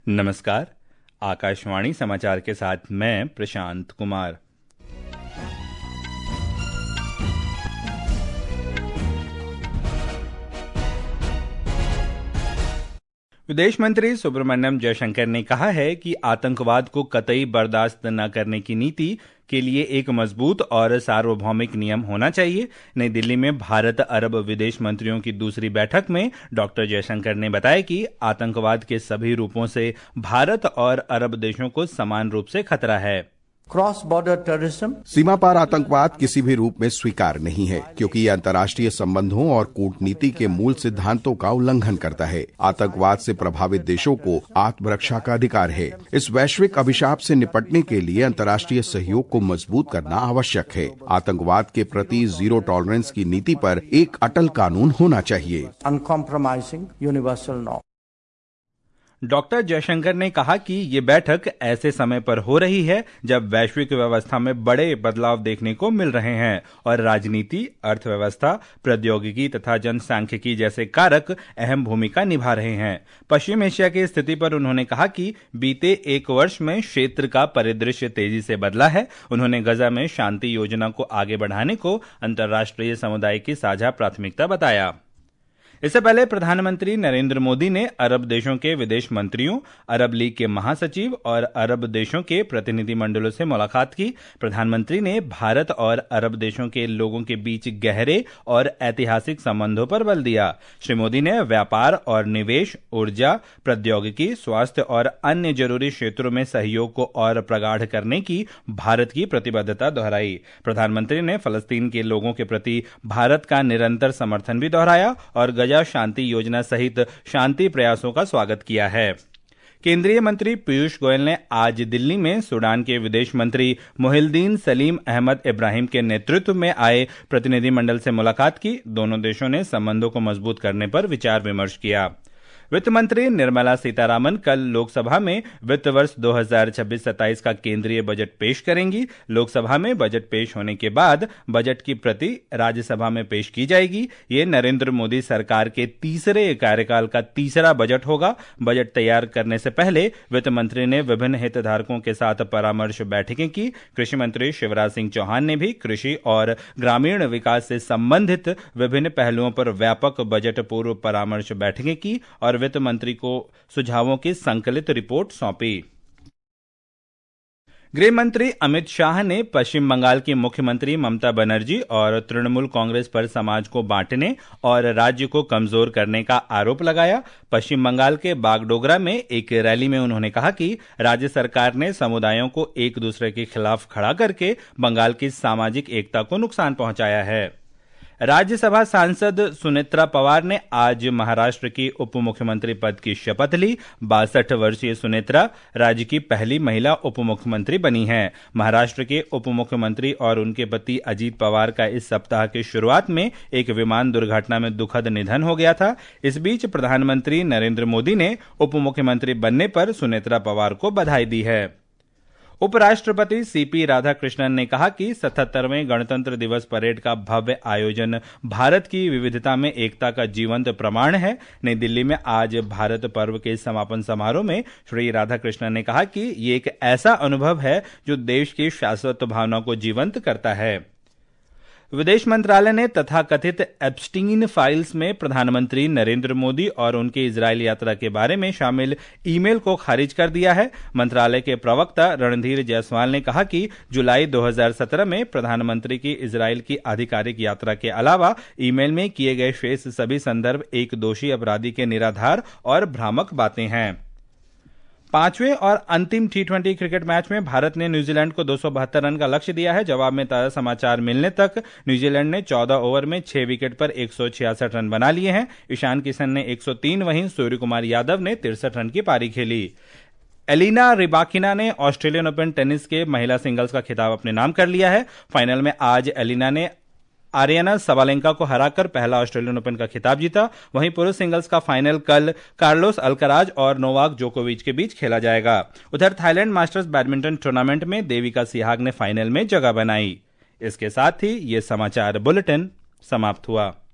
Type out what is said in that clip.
नमस्कार। आकाशवाणी समाचार के साथ मैं प्रशांत कुमार। विदेश मंत्री सुब्रमण्यम जयशंकर ने कहा है कि आतंकवाद को कतई बर्दाश्त न करने की नीति के लिए एक मजबूत और सार्वभौमिक नियम होना चाहिए। नई दिल्ली में भारत अरब विदेश मंत्रियों की दूसरी बैठक में डॉक्टर जयशंकर ने बताया कि आतंकवाद के सभी रूपों से भारत और अरब देशों को समान रूप से खतरा है। क्रॉस बॉर्डर टेररिज्म, सीमा पार आतंकवाद किसी भी रूप में स्वीकार नहीं है, क्योंकि यह अंतर्राष्ट्रीय संबंधों और कूटनीति के मूल सिद्धांतों का उल्लंघन करता है। आतंकवाद से प्रभावित देशों को आत्मरक्षा का अधिकार है। इस वैश्विक अभिशाप से निपटने के लिए अंतर्राष्ट्रीय सहयोग को मजबूत करना आवश्यक है। आतंकवाद के प्रति जीरो टॉलरेंस की नीति पर एक अटल कानून होना चाहिए। Uncompromising universal norm. Doctor Jaishankar ने कहा कि ये बैठक ऐसे समय पर हो रही है जब वैश्विक व्यवस्था में बड़े बदलाव देखने को मिल रहे हैं और राजनीति, अर्थव्यवस्था, प्रौद्योगिकी तथा जनसांख्यिकी जैसे कारक अहम भूमिका निभा रहे हैं। पश्चिम एशिया की स्थिति पर उन्होंने कहा कि बीते एक वर्ष में क्षेत्र का परिदृश्य तेजी से बदला है। उन्होंने गजा में शांति योजना को आगे बढ़ाने को अंतर्राष्ट्रीय समुदाय की साझा प्राथमिकता बताया। इससे पहले प्रधानमंत्री नरेंद्र मोदी ने अरब देशों के विदेश मंत्रियों, अरब लीग के महासचिव और अरब देशों के प्रतिनिधि मंडलों से मुलाकात की। प्रधानमंत्री ने भारत और अरब देशों के लोगों के बीच गहरे और ऐतिहासिक संबंधों पर बल दिया। श्री मोदी ने व्यापार और निवेश, ऊर्जा, प्रौद्योगिकी, स्वास्थ्य और अन्य जरूरी क्षेत्रों में सहयोग को और प्रगाढ़ करने की भारत की प्रतिबद्धता दोहराई। प्रधानमंत्री ने फलस्तीन के लोगों के प्रति भारत का निरंतर समर्थन भी दोहराया और गजा शांति योजना सहित शांति प्रयासों का स्वागत किया है। केंद्रीय मंत्री पीयूष गोयल ने आज दिल्ली में सूडान के विदेश मंत्री मोहिउद्दीन सलीम अहमद इब्राहिम के नेतृत्व में आए प्रतिनिधिमंडल से मुलाकात की। दोनों देशों ने संबंधों को मजबूत करने पर विचार विमर्श किया। वित्त मंत्री निर्मला सीतारामन कल लोकसभा में वित्त वर्ष 2026-27 का केंद्रीय बजट पेश करेंगी। लोकसभा में बजट पेश होने के बाद बजट की प्रति राज्यसभा में पेश की जाएगी। ये नरेंद्र मोदी सरकार के तीसरे कार्यकाल का तीसरा बजट होगा। बजट तैयार करने से पहले वित्त मंत्री ने विभिन्न हितधारकों के साथ परामर्श बैठकें की। कृषि मंत्री शिवराज सिंह चौहान ने भी कृषि और ग्रामीण विकास से संबंधित विभिन्न पहलुओं पर व्यापक बजट पूर्व परामर्श बैठकें की और वित्त मंत्री को सुझावों की संकलित रिपोर्ट सौंपी। गृह मंत्री अमित शाह ने पश्चिम बंगाल की मुख्यमंत्री ममता बनर्जी और तृणमूल कांग्रेस पर समाज को बांटने और राज्य को कमजोर करने का आरोप लगाया। पश्चिम बंगाल के बागडोगरा में एक रैली में उन्होंने कहा कि राज्य सरकार ने समुदायों को एक दूसरे के खिलाफ खड़ा करके बंगाल की सामाजिक एकता को नुकसान पहुंचाया है। राज्यसभा सांसद सुनेत्रा पवार ने आज महाराष्ट्र की उप मुख्यमंत्री पद की शपथ ली। 62 वर्षीय सुनेत्रा राज्य की पहली महिला उप मुख्यमंत्री बनी हैं। महाराष्ट्र के उप मुख्यमंत्री और उनके पति अजीत पवार का इस सप्ताह की शुरुआत में एक विमान दुर्घटना में दुखद निधन हो गया था। इस बीच प्रधानमंत्री नरेंद्र मोदी ने उप मुख्यमंत्री बनने पर सुनेत्रा पवार को बधाई दी है। उपराष्ट्रपति सीपी राधाकृष्णन ने कहा कि 77वें गणतंत्र दिवस परेड का भव्य आयोजन भारत की विविधता में एकता का जीवंत प्रमाण है। नई दिल्ली में आज भारत पर्व के समापन समारोह में श्री राधाकृष्णन ने कहा कि ये एक ऐसा अनुभव है जो देश की शाश्वत भावना को जीवंत करता है। विदेश मंत्रालय ने तथाकथित एप्स्टीन फाइल्स में प्रधानमंत्री नरेंद्र मोदी और उनकी इजरायल यात्रा के बारे में शामिल ईमेल को खारिज कर दिया है। मंत्रालय के प्रवक्ता रणधीर जायसवाल ने कहा कि जुलाई 2017 में प्रधानमंत्री की इजरायल की आधिकारिक यात्रा के अलावा ईमेल में किए गए शेष सभी संदर्भ एक दोषी अपराधी के निराधार और भ्रामक बातें हैं। पांचवें और अंतिम T20 क्रिकेट मैच में भारत ने न्यूजीलैंड को 272 रन का लक्ष्य दिया है। जवाब में ताजा समाचार मिलने तक न्यूजीलैंड ने 14 ओवर में 6 विकेट पर 166 रन बना लिए हैं। ईशान किशन ने 103, वहीं सूर्य कुमार यादव ने 63 रन की पारी खेली। एलिना रिबाकिना ने ऑस्ट्रेलियन ओपन टेनिस के महिला सिंगल्स का खिताब अपने नाम कर लिया है। फाइनल में आज एलिना ने आर्याना सबालेंका को हराकर पहला ऑस्ट्रेलियन ओपन का खिताब जीता। वहीं पुरुष सिंगल्स का फाइनल कल कार्लोस अल्कराज और नोवाक जोकोविच के बीच खेला जाएगा। उधर थाईलैंड मास्टर्स बैडमिंटन टूर्नामेंट में देविका सिहाग ने फाइनल में जगह बनाई। इसके साथ ही ये समाचार बुलेटिन समाप्त हुआ।